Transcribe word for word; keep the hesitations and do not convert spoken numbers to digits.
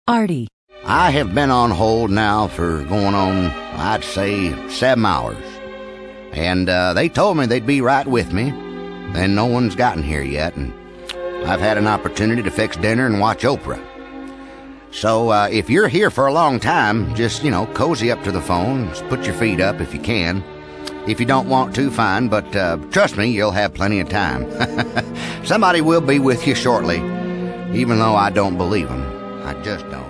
Artie. I have been on hold now for going on, I'd say, seven hours. And uh, they told me they'd be right with me. And no one's gotten here yet, and I've had an opportunity to fix dinner and watch Oprah. So uh, if you're here for a long time, just, you know, cozy up to the phone. Just put your feet up if you can. If you don't want to, fine, but uh, trust me, you'll have plenty of time. Somebody will be with you shortly, even though I don't believe them. I just don't.